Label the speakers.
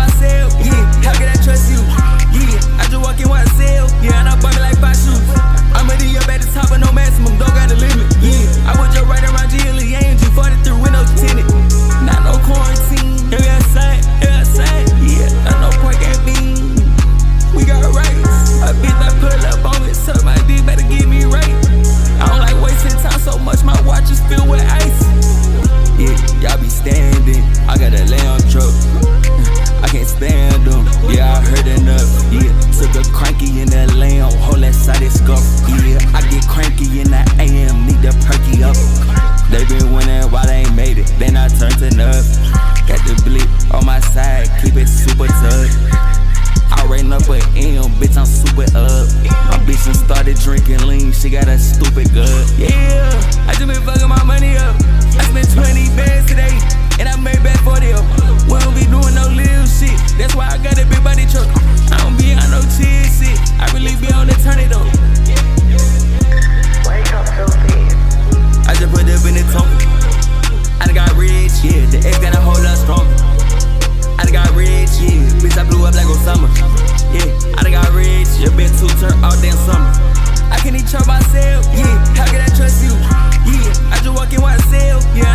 Speaker 1: myself, yeah. How can I trust you? Yeah, I just walk in what I sell, yeah, and I buy me like 5 shoes. I'ma do up at the top of no maximum, don't got a limit, yeah. I was just right around GLE, G43 windows tinted. Not no quarantine, every outside, yeah. Not no pork and bean. We got rights. A bitch that pull up on me, suck my dick, better get me right. I don't like wasting time so much, my watch is filled with ice. Yeah, y'all be standing, I got a lamb truck. I can't stand them, yeah, I heard enough. Yeah, took a cranky in that lamb, whole that side is scuff. Yeah, I get cranky in that AM, need to perky up. They been winning while they ain't made it, then I turn to enough. Got the blip on my side, keep it super tough. I ran up an M, bitch, I'm super up. My bitch done started drinking lean, she got a stupid gut. Yeah, I just been fucking my money up. I spent 20 bands today, and I made back 40 up. We don't be doing no little shit, that's why I got a big body truck. I don't be on no chill shit, I really be on the turn it up.
Speaker 2: Wake up, Sophie.
Speaker 1: I just put up in the tongue. I done got rich, yeah, the X got a whole lot stronger. I done got rich, yeah, bitch, I blew up like Osama. Yeah, I done got rich, your bitch two turn all damn summer. I can't even trust myself, yeah, how can I trust you? Yeah, I just walk in what I sell, yeah.